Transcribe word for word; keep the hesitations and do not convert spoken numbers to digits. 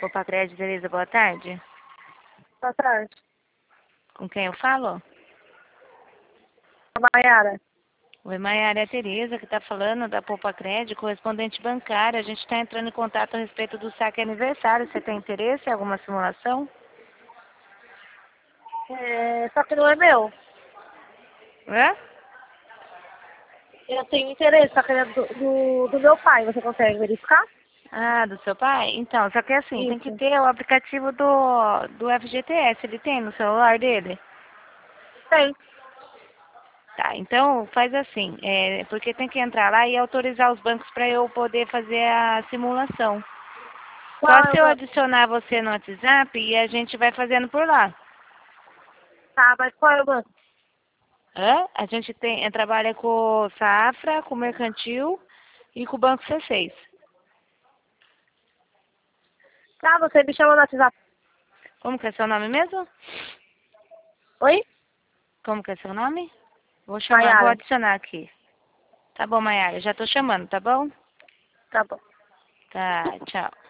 Opa, Crédito, Tereza, boa tarde. Boa tarde. Com quem eu falo? Maiara. Oi, Maiara, é a Tereza que está falando da Poupa Crédito, correspondente bancária. A gente está entrando em contato a respeito do saque aniversário. Você tem interesse em alguma simulação? É, só que não é meu. Hã? Eu tenho interesse, só que é do, do, do meu pai. Você consegue verificar? Ah, do seu pai? Então, só que assim, tem que Isso. ter o aplicativo do, do F G T S. Ele tem no celular dele? Tem. Tá, então faz assim, é, porque tem que entrar lá e autorizar os bancos para eu poder fazer a simulação. Qual Só é se o eu banco? adicionar você no WhatsApp e a gente vai fazendo por lá. Tá, mas qual é o banco? Hã? A gente tem, eh, trabalha com o Safra, com o Mercantil e com o Banco C seis. Tá, você me chama no WhatsApp. Como que é seu nome mesmo? Oi? Como que é seu nome? Vou chamar, vou Maiara. adicionar aqui. Tá bom, Maiara, já tô chamando, tá bom? Tá bom. Tá, tchau.